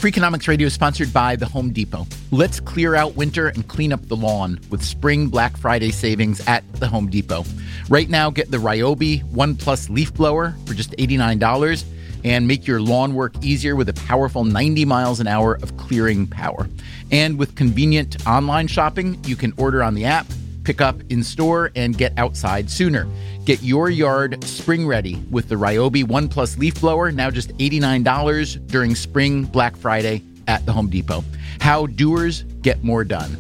Freakonomics Radio is sponsored by The Home Depot. Let's clear out winter and clean up the lawn with spring Black Friday savings at The Home Depot. Right now, get the Ryobi One Plus leaf blower for just $89 and make your lawn work easier with a powerful 90 miles an hour of clearing power. And with convenient online shopping, you can order on the app, pick up in store, and get outside sooner. Get your yard spring ready with the Ryobi One Plus leaf blower, now just $89 during spring Black Friday at the Home Depot. How doers get more done.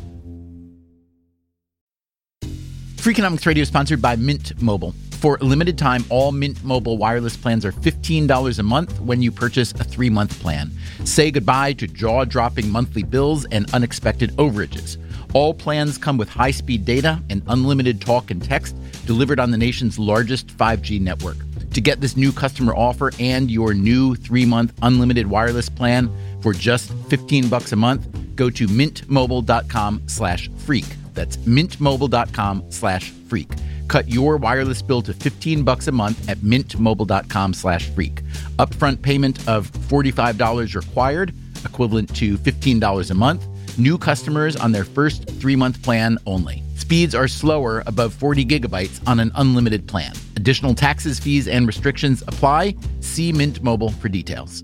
Freakonomics Radio is sponsored by Mint Mobile. For a limited time, all Mint Mobile wireless plans are $15 a month when you purchase a 3-month plan. Say goodbye to jaw-dropping monthly bills and unexpected overages. All plans come with high-speed data and unlimited talk and text delivered on the nation's largest 5G network. To get this new customer offer and your new 3-month unlimited wireless plan for just $15 a month, go to mintmobile.com/freak. That's mintmobile.com/freak. Cut your wireless bill to $15 a month at mintmobile.com/freak. Upfront payment of $45 required, equivalent to $15 a month. New customers on their first 3-month plan only. Speeds are slower above 40 gigabytes on an unlimited plan. Additional taxes, fees, and restrictions apply. See Mint Mobile for details.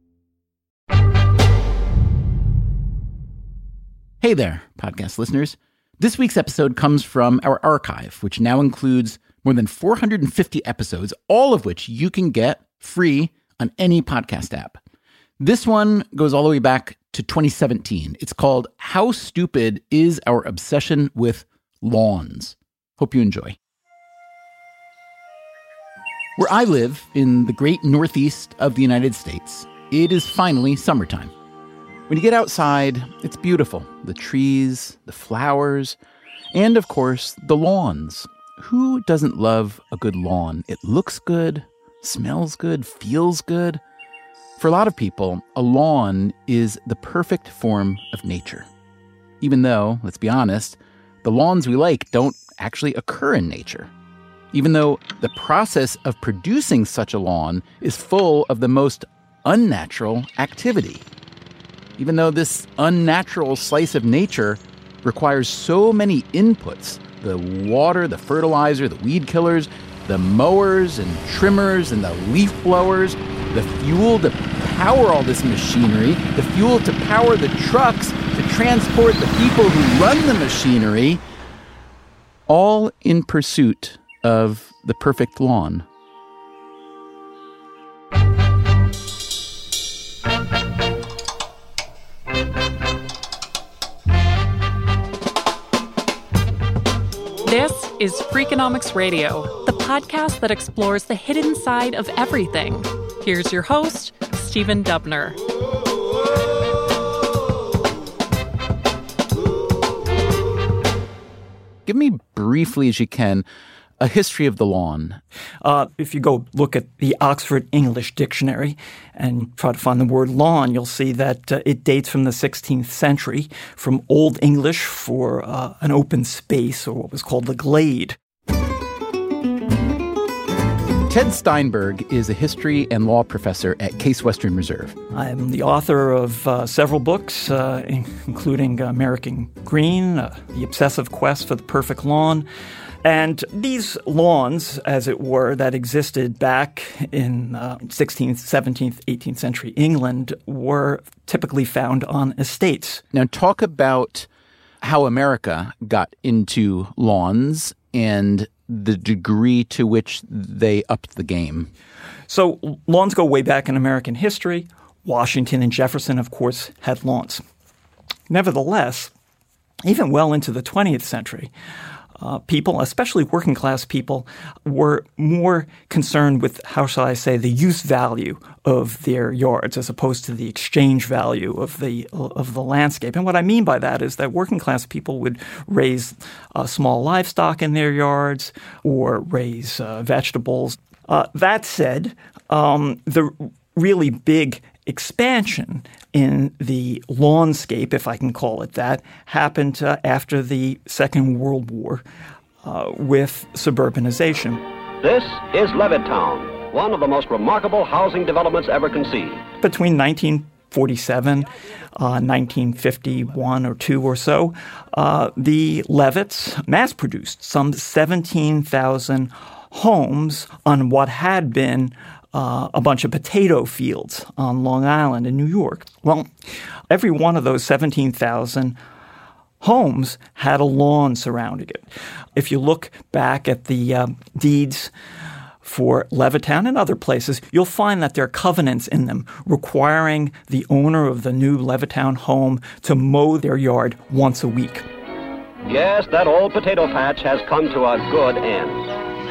Hey there, podcast listeners. This week's episode comes from our archive, which now includes more than 450 episodes, all of which you can get free on any podcast app. This one goes all the way back to 2017. It's called How Stupid Is Our Obsession with Lawns? Hope you enjoy. Where I live, in the great Northeast of the United States, it is finally summertime. When you get outside, it's beautiful. The trees, the flowers, and of course, the lawns. Who doesn't love a good lawn? It looks good, smells good, feels good. For a lot of people, a lawn is the perfect form of nature. Even though, let's be honest, the lawns we like don't actually occur in nature. Even though the process of producing such a lawn is full of the most unnatural activity. Even though this unnatural slice of nature requires so many inputs, the water, the fertilizer, the weed killers, the mowers and trimmers and the leaf blowers, the fuel to power all this machinery, the fuel to power the trucks, to transport the people who run the machinery, all in pursuit of the perfect lawn. This is Freakonomics Radio, the podcast that explores the hidden side of everything. Here's your host, Stephen Dubner. Give me briefly, as you can, a history of the lawn. If you go look at the Oxford English Dictionary and try to find the word lawn, you'll see that it dates from the 16th century, from Old English for an open space, or what was called the glade. Ted Steinberg is a history and law professor at Case Western Reserve. I'm the author of several books, including American Green, The Obsessive Quest for the Perfect Lawn. And these lawns, as it were, that existed back in 16th, 17th, 18th century England were typically found on estates. Now, talk about how America got into lawns and the degree to which they upped the game. So lawns go way back in American history. Washington and Jefferson, of course, had lawns. Nevertheless, even well into the 20th century, people, especially working class people, were more concerned with, how shall I say, the use value of their yards as opposed to the exchange value of the landscape. And what I mean by that is that working class people would raise small livestock in their yards or raise vegetables. That said, the really big expansion in the lawnscape, if I can call it that, happened after the Second World War with suburbanization. This is Levittown, one of the most remarkable housing developments ever conceived. Between 19 1947, 1951 or 2 or so, the Levitts mass-produced some 17,000 homes on what had been a bunch of potato fields on Long Island in New York. Well, every one of those 17,000 homes had a lawn surrounding it. If you look back at the deeds for Levittown and other places, you'll find that there are covenants in them requiring the owner of the new Levittown home to mow their yard once a week. Yes, that old potato patch has come to a good end.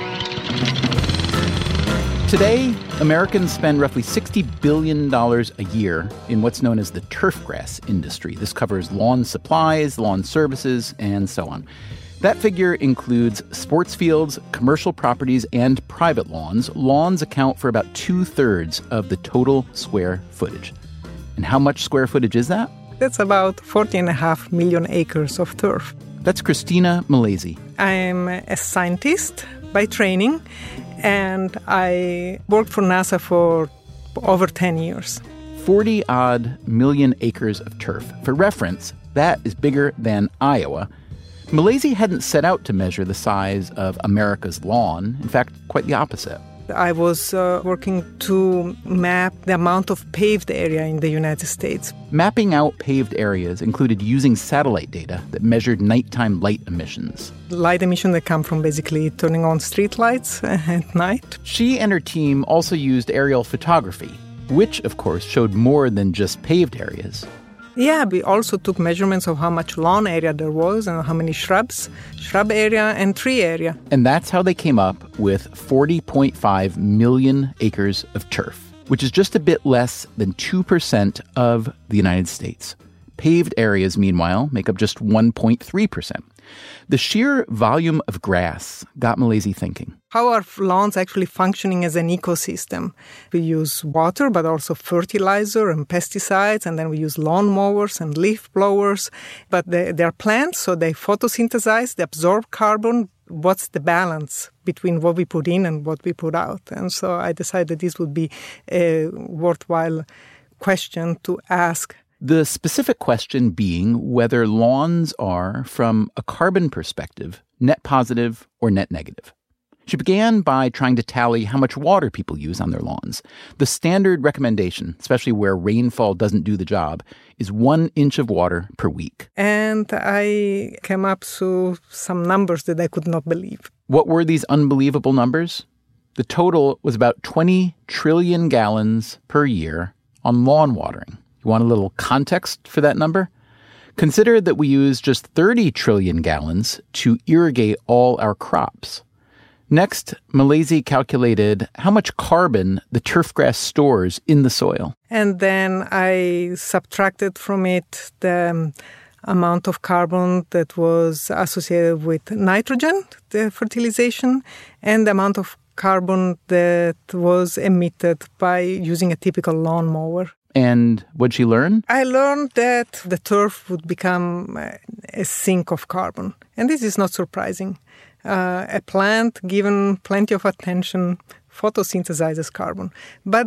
Today, Americans spend roughly $60 billion a year in what's known as the turfgrass industry. This covers lawn supplies, lawn services, and so on. That figure includes sports fields, commercial properties, and private lawns. Lawns account for about 2/3 of the total square footage. And how much square footage is that? That's about 40.5 million acres of turf. That's Christina Milesi. I'm a scientist by training, and I worked for NASA for over 10 years. 40-odd million acres of turf. For reference, that is bigger than Iowa. Milesi hadn't set out to measure the size of America's lawn. In fact, quite the opposite. I was working to map the amount of paved area in the United States. Mapping out paved areas included using satellite data that measured nighttime light emissions. Light emissions that come from basically turning on street lights at night. She and her team also used aerial photography, which, of course, showed more than just paved areas. Yeah, we also took measurements of how much lawn area there was and how many shrub area and tree area. And that's how they came up with 40.5 million acres of turf, which is just a bit less than 2% of the United States. Paved areas, meanwhile, make up just 1.3%. The sheer volume of grass got Milesi thinking. How are lawns actually functioning as an ecosystem? We use water, but also fertilizer and pesticides, and then we use lawn mowers and leaf blowers. But they're plants, so they photosynthesize, they absorb carbon. What's the balance between what we put in and what we put out? And so I decided this would be a worthwhile question to ask. The specific question being whether lawns are, from a carbon perspective, net positive or net negative. She began by trying to tally how much water people use on their lawns. The standard recommendation, especially where rainfall doesn't do the job, is 1 inch of water per week. And I came up to some numbers that I could not believe. What were these unbelievable numbers? The total was about 20 trillion gallons per year on lawn watering. You want a little context for that number? Consider that we use just 30 trillion gallons to irrigate all our crops. Next, Milesi calculated how much carbon the turfgrass stores in the soil. And then I subtracted from it the amount of carbon that was associated with nitrogen, the fertilization, and the amount of carbon that was emitted by using a typical lawnmower. And what'd she learn? I learned that the turf would become a sink of carbon. And this is not surprising. A plant, given plenty of attention, photosynthesizes carbon. But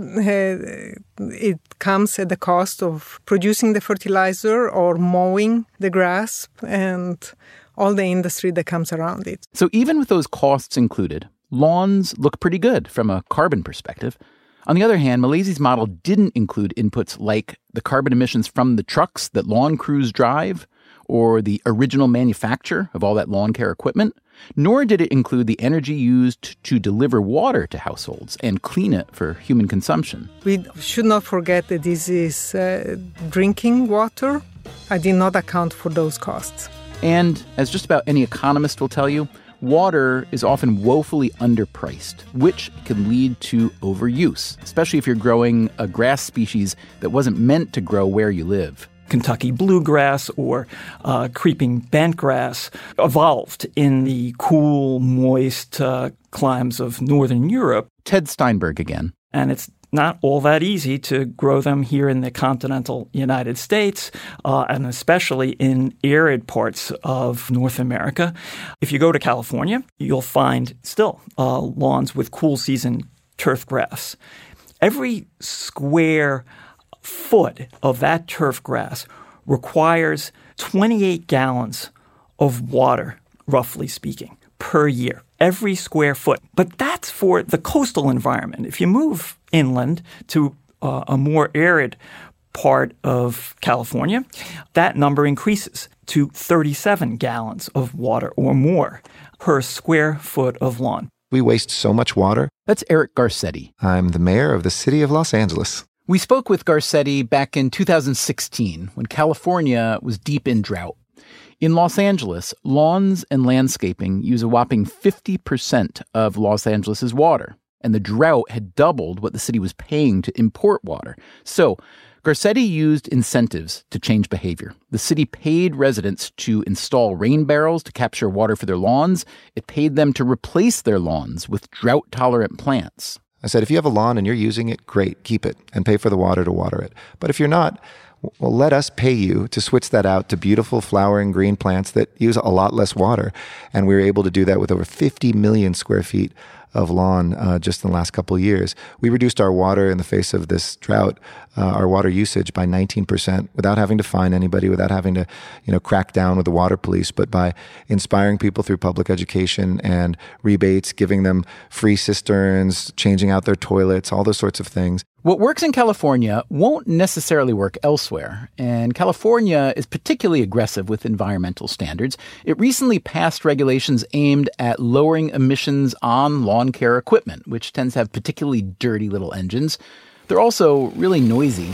it comes at the cost of producing the fertilizer or mowing the grass and all the industry that comes around it. So even with those costs included, lawns look pretty good from a carbon perspective. On the other hand, Milesi's model didn't include inputs like the carbon emissions from the trucks that lawn crews drive or the original manufacture of all that lawn care equipment, nor did it include the energy used to deliver water to households and clean it for human consumption. We should not forget that this is drinking water. I did not account for those costs. And as just about any economist will tell you, water is often woefully underpriced, which can lead to overuse, especially if you're growing a grass species that wasn't meant to grow where you live. Kentucky bluegrass or creeping bentgrass evolved in the cool, moist climes of northern Europe. Ted Steinberg again. And it's not all that easy to grow them here in the continental United States, and especially in arid parts of North America. If you go to California, you'll find still lawns with cool season turf grass. Every square foot of that turf grass requires 28 gallons of water, roughly speaking, per year, every square foot. But that's for the coastal environment. If you move inland to a more arid part of California, that number increases to 37 gallons of water or more per square foot of lawn. We waste so much water. That's Eric Garcetti. I'm the mayor of the city of Los Angeles. We spoke with Garcetti back in 2016 when California was deep in drought. In Los Angeles, lawns and landscaping use a whopping 50% of Los Angeles' water, and the drought had doubled what the city was paying to import water. So Garcetti used incentives to change behavior. The city paid residents to install rain barrels to capture water for their lawns. It paid them to replace their lawns with drought-tolerant plants. I said, if you have a lawn and you're using it, great, keep it and pay for the water to water it. But if you're not, well, let us pay you to switch that out to beautiful flowering green plants that use a lot less water. And we were able to do that with over 50 million square feet of lawn just in the last couple of years. We reduced our water in the face of this drought, our water usage by 19% without having to fine anybody, without having to, crack down with the water police, but by inspiring people through public education and rebates, giving them free cisterns, changing out their toilets, all those sorts of things. What works in California won't necessarily work elsewhere, and California is particularly aggressive with environmental standards. It recently passed regulations aimed at lowering emissions on lawn care equipment, which tends to have particularly dirty little engines. They're also really noisy.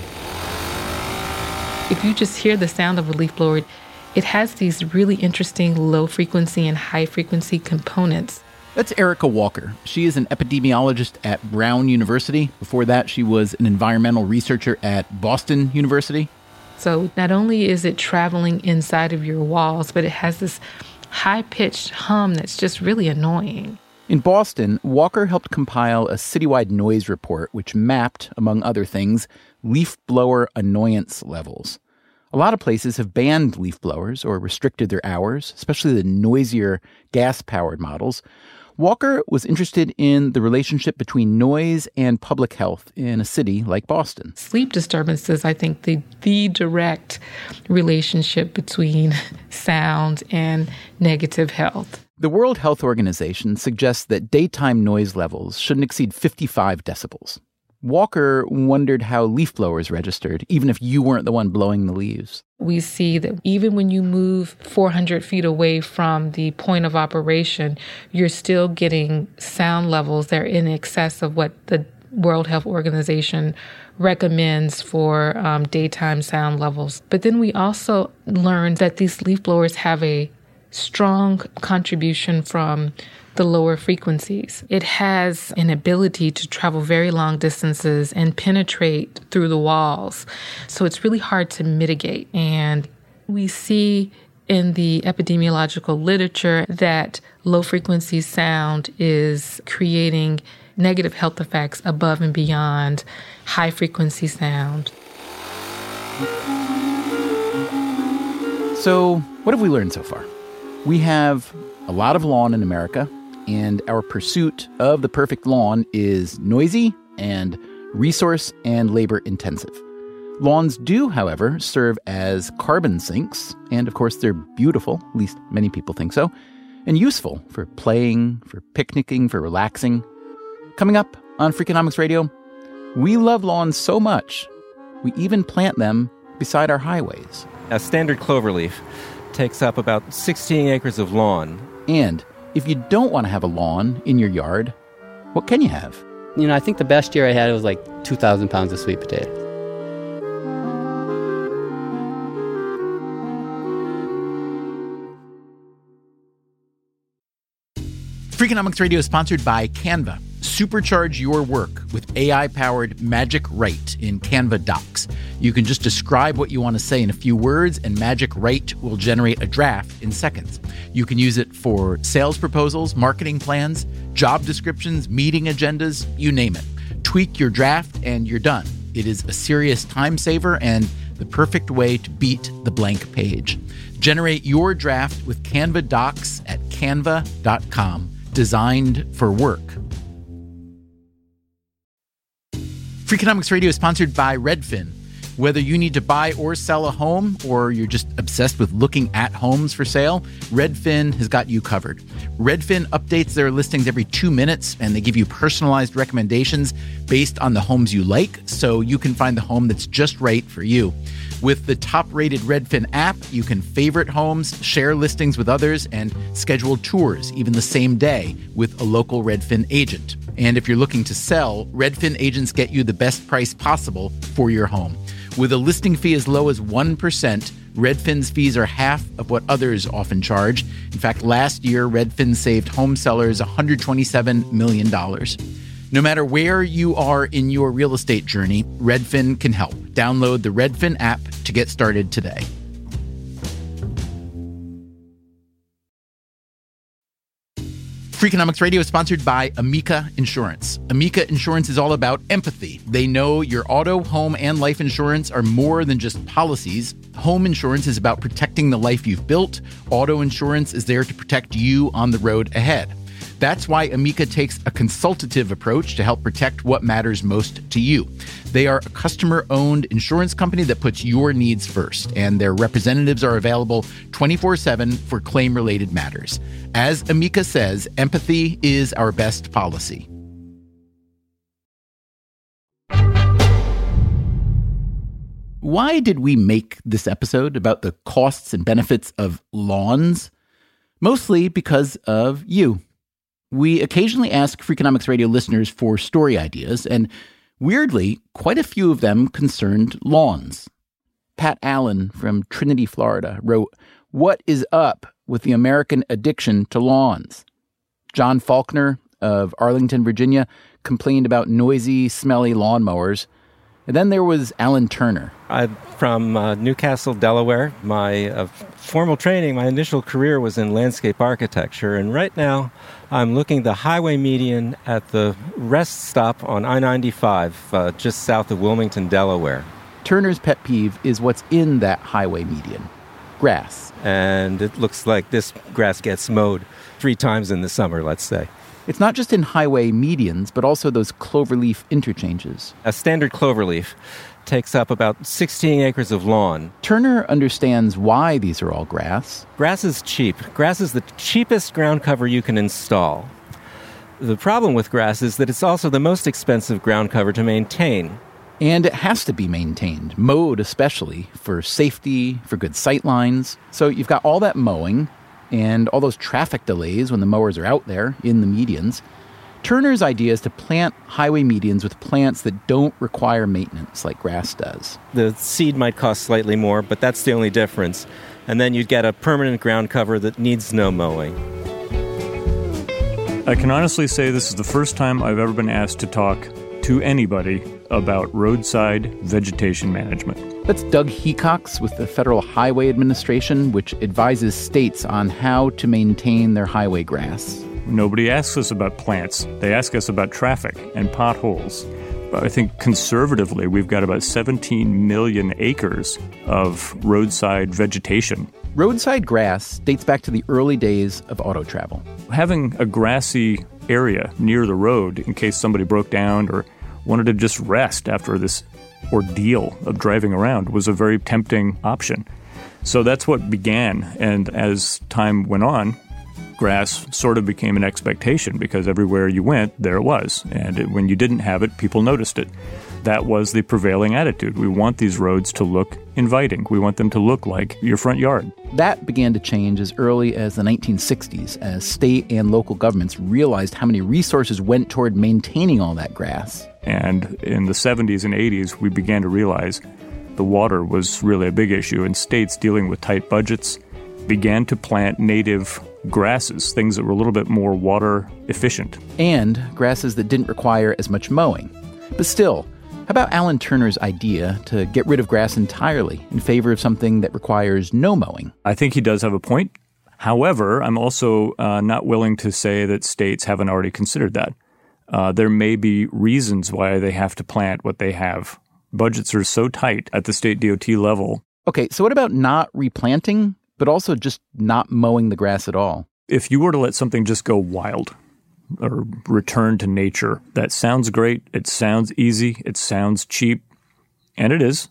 If you just hear the sound of a leaf blower, it has these really interesting low-frequency and high-frequency components. That's Erica Walker. She is an epidemiologist at Brown University. Before that, she was an environmental researcher at Boston University. So not only is it traveling inside of your walls, but it has this high-pitched hum that's just really annoying. In Boston, Walker helped compile a citywide noise report which mapped, among other things, leaf blower annoyance levels. A lot of places have banned leaf blowers or restricted their hours, especially the noisier gas-powered models. Walker was interested in the relationship between noise and public health in a city like Boston. Sleep disturbances, I think, the direct relationship between sound and negative health. The World Health Organization suggests that daytime noise levels shouldn't exceed 55 decibels. Walker wondered how leaf blowers registered, even if you weren't the one blowing the leaves. We see that even when you move 400 feet away from the point of operation, you're still getting sound levels that are in excess of what the World Health Organization recommends for daytime sound levels. But then we also learned that these leaf blowers have a strong contribution from the lower frequencies. It has an ability to travel very long distances and penetrate through the walls. So it's really hard to mitigate. And we see in the epidemiological literature that low frequency sound is creating negative health effects above and beyond high frequency sound. So what have we learned so far? We have a lot of lawn in America, and our pursuit of the perfect lawn is noisy and resource and labor intensive. Lawns do, however, serve as carbon sinks, and of course they're beautiful, at least many people think so, and useful for playing, for picnicking, for relaxing. Coming up on Freakonomics Radio, we love lawns so much, we even plant them beside our highways. A standard cloverleaf takes up about 16 acres of lawn. And if you don't want to have a lawn in your yard, what can you have? I think the best year I had was like 2,000 pounds of sweet potato. Freakonomics Radio is sponsored by Canva. Supercharge your work with AI-powered Magic Write in Canva Docs. You can just describe what you want to say in a few words, and Magic Write will generate a draft in seconds. You can use it for sales proposals, marketing plans, job descriptions, meeting agendas, you name it. Tweak your draft and you're done. It is a serious time saver and the perfect way to beat the blank page. Generate your draft with Canva Docs at canva.com. Designed for work. Freakonomics Radio is sponsored by Redfin. Whether you need to buy or sell a home, or you're just obsessed with looking at homes for sale, Redfin has got you covered. Redfin updates their listings every 2 minutes, and they give you personalized recommendations based on the homes you like, so you can find the home that's just right for you. With the top-rated Redfin app, you can favorite homes, share listings with others, and schedule tours even the same day with a local Redfin agent. And if you're looking to sell, Redfin agents get you the best price possible for your home. With a listing fee as low as 1%, Redfin's fees are half of what others often charge. In fact, last year, Redfin saved home sellers $127 million. No matter where you are in your real estate journey, Redfin can help. Download the Redfin app to get started today. Freakonomics Radio is sponsored by Amica Insurance. Amica Insurance is all about empathy. They know your auto, home, and life insurance are more than just policies. Home insurance is about protecting the life you've built. Auto insurance is there to protect you on the road ahead. That's why Amica takes a consultative approach to help protect what matters most to you. They are a customer-owned insurance company that puts your needs first, and their representatives are available 24/7 for claim-related matters. As Amica says, empathy is our best policy. Why did we make this episode about the costs and benefits of lawns? Mostly because of you. We occasionally ask Freakonomics Radio listeners for story ideas, and weirdly, quite a few of them concerned lawns. Pat Allen from Trinity, Florida, wrote, "What is up with the American addiction to lawns?" John Faulkner of Arlington, Virginia, complained about noisy, smelly lawnmowers. And then there was Alan Turner. I'm from Newcastle, Delaware. My formal training, my initial career was in landscape architecture. And right now, I'm looking the highway median at the rest stop on I-95, just south of Wilmington, Delaware. Turner's pet peeve is what's in that highway median. Grass. And it looks like this grass gets mowed 3 times in the summer, let's say. It's not just in highway medians, but also those cloverleaf interchanges. A standard cloverleaf takes up about 16 acres of lawn. Turner understands why these are all grass. Grass is cheap. Grass is the cheapest ground cover you can install. The problem with grass is that it's also the most expensive ground cover to maintain. And it has to be maintained, mowed especially, for safety, for good sight lines. So you've got all that mowing and all those traffic delays when the mowers are out there in the medians. Turner's idea is to plant highway medians with plants that don't require maintenance like grass does. The seed might cost slightly more, but that's the only difference. And then you'd get a permanent ground cover that needs no mowing. I can honestly say this is the first time I've ever been asked to talk to anybody about roadside vegetation management. That's Doug Hecox with the Federal Highway Administration, which advises states on how to maintain their highway grass. Nobody asks us about plants. They ask us about traffic and potholes. I think conservatively, we've got about 17 million acres of roadside vegetation. Roadside grass dates back to the early days of auto travel. Having a grassy area near the road in case somebody broke down or wanted to just rest after this ordeal of driving around was a very tempting option. So that's what began. And as time went on, grass sort of became an expectation because everywhere you went, there it was. And when you didn't have it, people noticed it. That was the prevailing attitude. We want these roads to look inviting. We want them to look like your front yard. That began to change as early as the 1960s as state and local governments realized how many resources went toward maintaining all that grass. And in the 70s and 80s, we began to realize the water was really a big issue, and states dealing with tight budgets began to plant native grasses, things that were a little bit more water efficient. And grasses that didn't require as much mowing. But still, how about Alan Turner's idea to get rid of grass entirely in favor of something that requires no mowing? I think he does have a point. However, I'm also not willing to say that states haven't already considered that. There may be reasons why they have to plant what they have. Budgets are so tight at the state DOT level. Okay, so what about not replanting, but also just not mowing the grass at all? If you were to let something just go wild or return to nature, that sounds great. It sounds easy. It sounds cheap. And it is.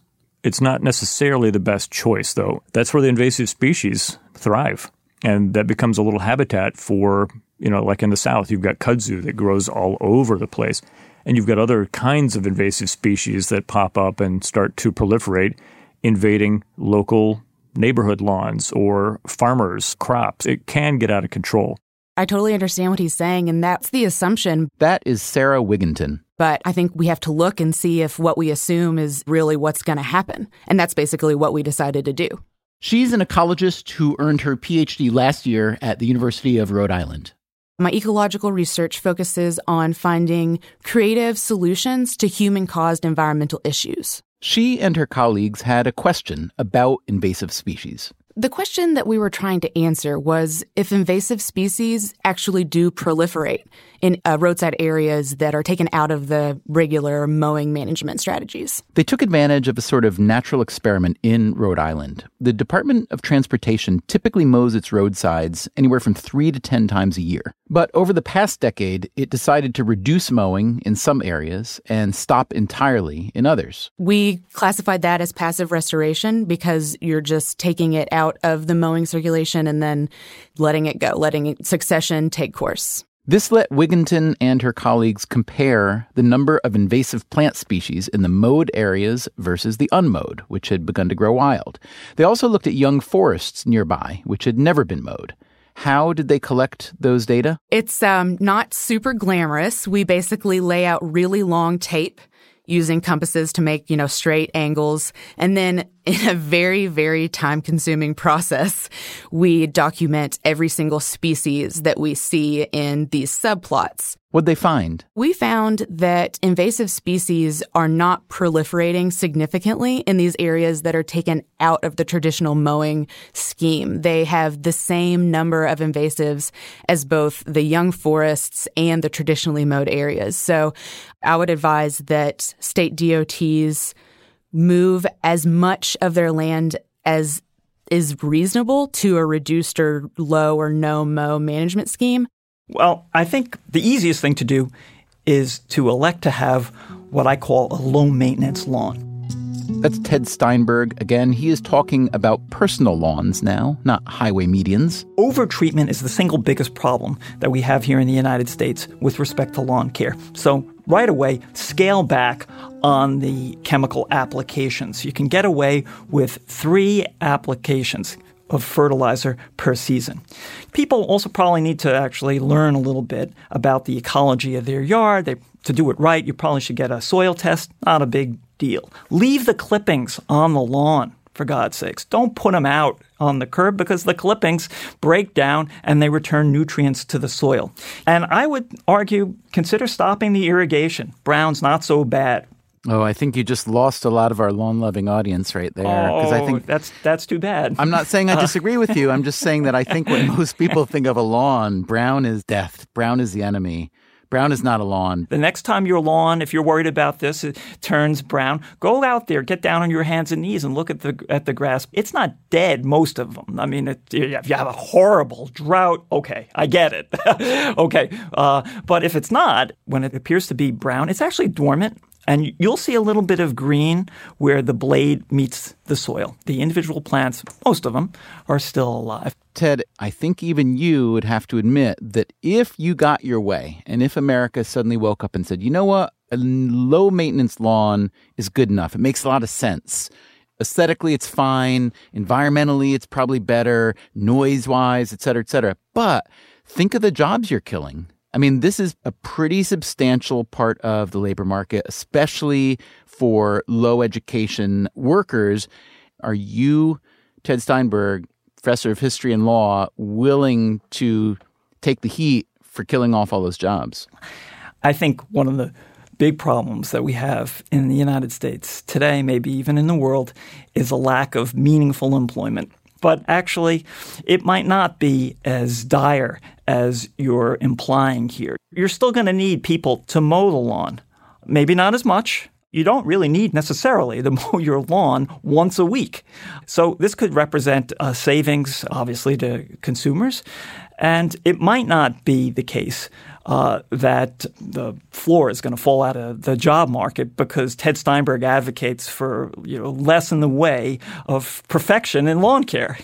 It's not necessarily the best choice, though. That's where the invasive species thrive. And that becomes a little habitat for, like in the South, you've got kudzu that grows all over the place. And you've got other kinds of invasive species that pop up and start to proliferate, invading local neighborhood lawns or farmers' crops. It can get out of control. I totally understand what he's saying, and that's the assumption. That is Sarah Wigginton. But I think we have to look and see if what we assume is really what's going to happen. And that's basically what we decided to do. She's an ecologist who earned her PhD last year at the University of Rhode Island. My ecological research focuses on finding creative solutions to human-caused environmental issues. She and her colleagues had a question about invasive species. The question that we were trying to answer was if invasive species actually do proliferate in roadside areas that are taken out of the regular mowing management strategies. They took advantage of a sort of natural experiment in Rhode Island. The Department of Transportation typically mows its roadsides anywhere from 3 to 10 times a year. But over the past decade, it decided to reduce mowing in some areas and stop entirely in others. We classified that as passive restoration because you're just taking it out of the mowing circulation and then letting it go, letting succession take course. This let Wigginton and her colleagues compare the number of invasive plant species in the mowed areas versus the unmowed, which had begun to grow wild. They also looked at young forests nearby, which had never been mowed. How did they collect those data? It's not super glamorous. We basically lay out really long tape using compasses to make, straight angles. And then in a very, very time-consuming process, we document every single species that we see in these subplots. What'd they find? We found that invasive species are not proliferating significantly in these areas that are taken out of the traditional mowing scheme. They have the same number of invasives as both the young forests and the traditionally mowed areas. So I would advise that state DOTs move as much of their land as is reasonable to a reduced or low or no mow management scheme. Well, I think the easiest thing to do is to elect to have what I call a low-maintenance lawn. That's Ted Steinberg. Again, he is talking about personal lawns now, not highway medians. Overtreatment is the single biggest problem that we have here in the United States with respect to lawn care. So right away, scale back on the chemical applications. You can get away with 3 applications of fertilizer per season. People also probably need to actually learn a little bit about the ecology of their yard. To do it right, you probably should get a soil test. Not a big deal. Leave the clippings on the lawn, for God's sakes. Don't put them out on the curb because the clippings break down and they return nutrients to the soil. And I would argue, consider stopping the irrigation. Brown's not so bad. Oh, I think you just lost a lot of our lawn-loving audience right there. I think that's too bad. I'm not saying I disagree with you. I'm just saying that I think when most people think of a lawn, brown is death. Brown is the enemy. Brown is not a lawn. The next time your lawn, if you're worried about this, it turns brown, go out there, get down on your hands and knees and look at the grass. It's not dead, most of them. I mean, if you have a horrible drought, okay, I get it. Okay. But if it's not, when it appears to be brown, it's actually dormant. And you'll see a little bit of green where the blade meets the soil. The individual plants, most of them, are still alive. Ted, I think even you would have to admit that if you got your way and if America suddenly woke up and said, you know what, a low-maintenance lawn is good enough. It makes a lot of sense. Aesthetically, it's fine. Environmentally, it's probably better. Noise-wise, et cetera, but think of the jobs you're killing. I mean, this is a pretty substantial part of the labor market, especially for low education workers. Are you, Ted Steinberg, professor of history and law, willing to take the heat for killing off all those jobs? I think one of the big problems that we have in the United States today, maybe even in the world, is a lack of meaningful employment. But actually, it might not be as dire as you're implying here. You're still going to need people to mow the lawn. Maybe not as much. you don't really need necessarily to mow your lawn once a week. So this could represent savings, obviously, to consumers. And it might not be the case that the floor is going to fall out of the job market because Ted Steinberg advocates for less in the way of perfection in lawn care.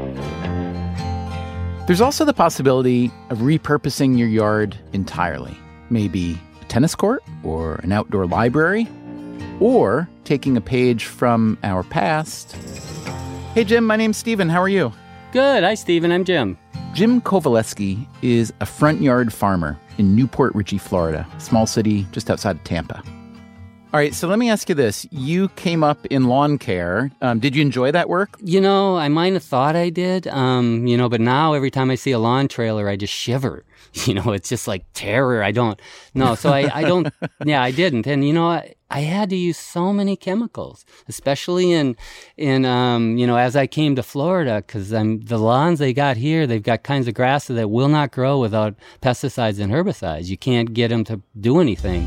There's also the possibility of repurposing your yard entirely. Maybe a tennis court or an outdoor library, or taking a page from our past. Hey, Jim, my name's Steven. How are you? Good. Hi, Steven. I'm Jim. Jim Kowaleski is a front yard farmer in Newport Richey, Florida, a small city just outside of Tampa. All right, so let me ask you this. You came up in lawn care. Did you enjoy that work? I might have thought I did, but now every time I see a lawn trailer, I just shiver. It's just like terror. I don't. No, so I don't. Yeah, I didn't. And, I had to use so many chemicals, especially in as I came to Florida, because the lawns they got here, they've got kinds of grasses that will not grow without pesticides and herbicides. You can't get them to do anything.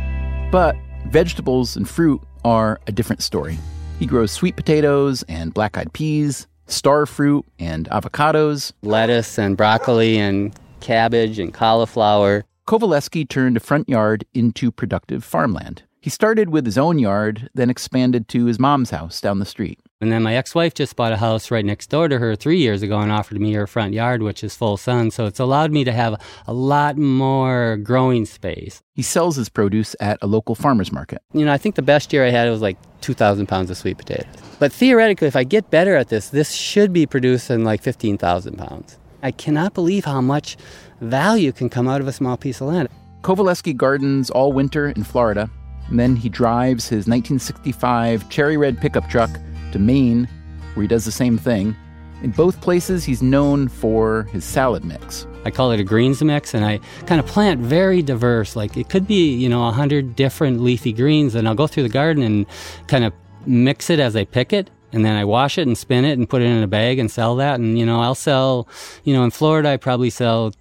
But vegetables and fruit are a different story. He grows sweet potatoes and black-eyed peas, star fruit and avocados, lettuce and broccoli and cabbage and cauliflower. Kowaleski turned a front yard into productive farmland. He started with his own yard, then expanded to his mom's house down the street. And then my ex-wife just bought a house right next door to her 3 years ago and offered me her front yard, which is full sun. So it's allowed me to have a lot more growing space. He sells his produce at a local farmer's market. I think the best year I had was like 2,000 pounds of sweet potatoes. But theoretically, if I get better at this should be producing like 15,000 pounds. I cannot believe how much value can come out of a small piece of land. Kowaleski gardens all winter in Florida, and then he drives his 1965 cherry red pickup truck to Maine, where he does the same thing. In both places, he's known for his salad mix. I call it a greens mix, and I kind of plant very diverse. Like it could be, 100 different leafy greens, and I'll go through the garden and kind of mix it as I pick it. And then I wash it and spin it and put it in a bag and sell that. And, I'll sell, in Florida, I probably sell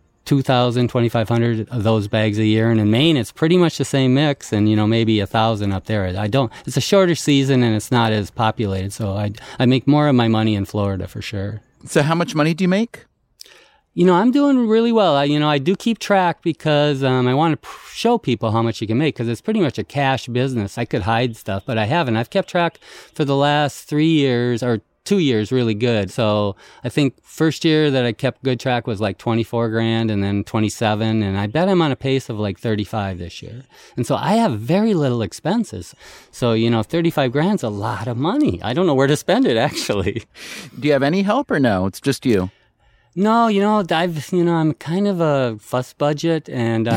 2,000, 2,500 of those bags a year. And in Maine, it's pretty much the same mix and, maybe 1,000 up there. It's a shorter season and it's not as populated. So I make more of my money in Florida for sure. So how much money do you make? I'm doing really well. I do keep track because I want to show people how much you can make because it's pretty much a cash business. I could hide stuff, but I haven't. I've kept track for the last 3 years or 2 years really good. So I think first year that I kept good track was like 24 grand and then 27. And I bet I'm on a pace of like 35 this year. And so I have very little expenses. So, 35 grand's a lot of money. I don't know where to spend it actually. Do you have any help or no? It's just you? No, I'm kind of a fuss budget, and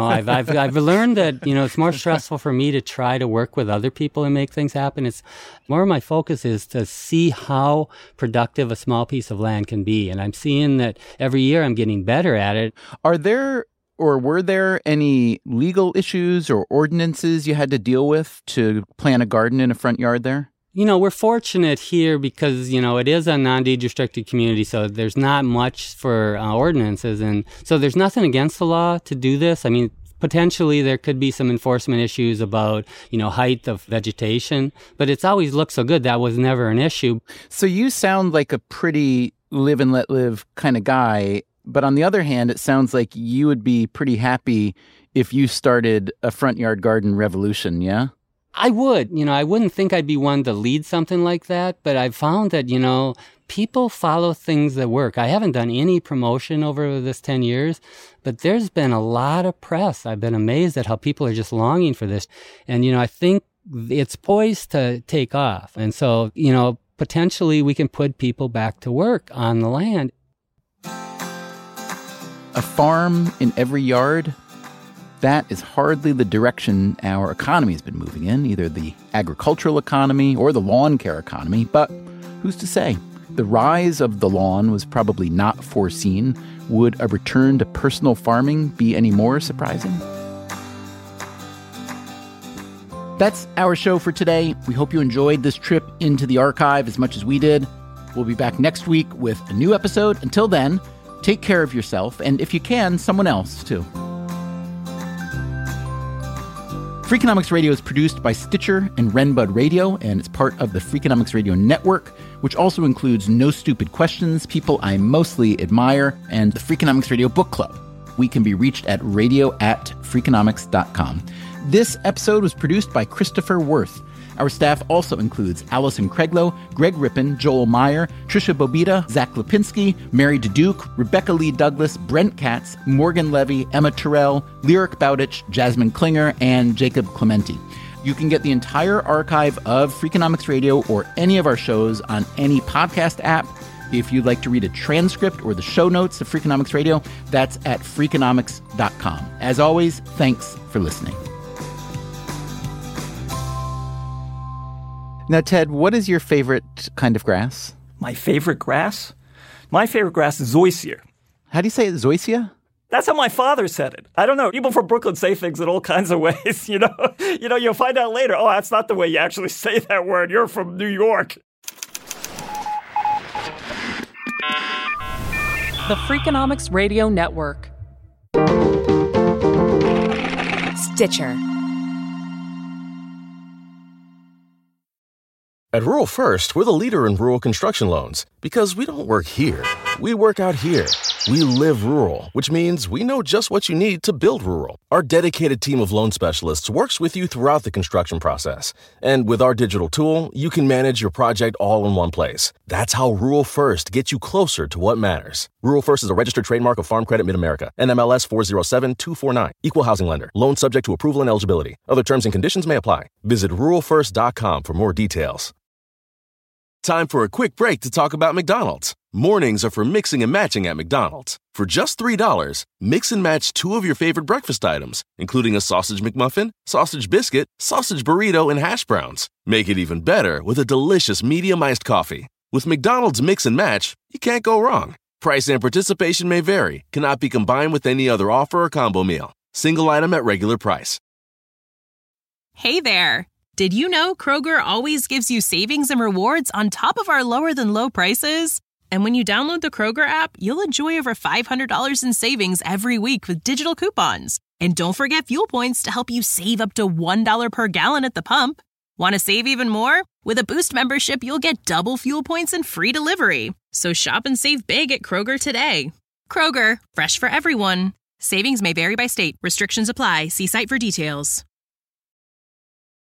I've learned that it's more stressful for me to try to work with other people and make things happen. It's more of my focus is to see how productive a small piece of land can be, and I'm seeing that every year I'm getting better at it. Are there or were there any legal issues or ordinances you had to deal with to plant a garden in a front yard there? We're fortunate here because, it is a non-deed restricted community, so there's not much for ordinances. And so there's nothing against the law to do this. I mean, potentially there could be some enforcement issues about, height of vegetation, but it's always looked so good. That was never an issue. So you sound like a pretty live and let live kind of guy. But on the other hand, it sounds like you would be pretty happy if you started a front yard garden revolution, yeah? I would. I wouldn't think I'd be one to lead something like that, but I've found that, people follow things that work. I haven't done any promotion over this 10 years, but there's been a lot of press. I've been amazed at how people are just longing for this. And, I think it's poised to take off. And so, potentially we can put people back to work on the land. A farm in every yard? That is hardly the direction our economy has been moving in, either the agricultural economy or the lawn care economy. But who's to say? The rise of the lawn was probably not foreseen. Would a return to personal farming be any more surprising? That's our show for today. We hope you enjoyed this trip into the archive as much as we did. We'll be back next week with a new episode. Until then, take care of yourself, and if you can, someone else too. Freakonomics Radio is produced by Stitcher and Renbud Radio, and it's part of the Freakonomics Radio Network, which also includes No Stupid Questions, People I Mostly Admire, and the Freakonomics Radio Book Club. We can be reached at radio@freakonomics.com. This episode was produced by Christopher Worth. Our staff also includes Allison Craiglow, Greg Rippin, Joel Meyer, Trisha Bobita, Zach Lipinski, Mary DeDuke, Rebecca Lee Douglas, Brent Katz, Morgan Levy, Emma Terrell, Lyric Bowditch, Jasmine Klinger, and Jacob Clementi. You can get the entire archive of Freakonomics Radio or any of our shows on any podcast app. If you'd like to read a transcript or the show notes of Freakonomics Radio, that's at Freakonomics.com. As always, thanks for listening. Now, Ted, what is your favorite kind of grass? My favorite grass? My favorite grass is zoysia. How do you say it, zoysia? That's how my father said it. I don't know. People from Brooklyn say things in all kinds of ways, you know. You'll find out later, oh, that's not the way you actually say that word. You're from New York. The Freakonomics Radio Network. Stitcher. At Rural First, we're the leader in rural construction loans because we don't work here. We work out here. We live rural, which means we know just what you need to build rural. Our dedicated team of loan specialists works with you throughout the construction process. And with our digital tool, you can manage your project all in one place. That's how Rural First gets you closer to what matters. Rural First is a registered trademark of Farm Credit Mid-America, NMLS 407249, Equal Housing Lender. Loan subject to approval and eligibility. Other terms and conditions may apply. Visit ruralfirst.com for more details. Time for a quick break to talk about McDonald's. Mornings are for mixing and matching at McDonald's. For just $3, mix and match 2 of your favorite breakfast items, including a sausage McMuffin, sausage biscuit, sausage burrito, and hash browns. Make it even better with a delicious medium iced coffee. With McDonald's Mix and Match, you can't go wrong. Price and participation may vary, cannot be combined with any other offer or combo meal. Single item at regular price. Hey there. Did you know Kroger always gives you savings and rewards on top of our lower-than-low prices? And when you download the Kroger app, you'll enjoy over $500 in savings every week with digital coupons. And don't forget fuel points to help you save up to $1 per gallon at the pump. Want to save even more? With a Boost membership, you'll get double fuel points and free delivery. So shop and save big at Kroger today. Kroger, fresh for everyone. Savings may vary by state. Restrictions apply. See site for details.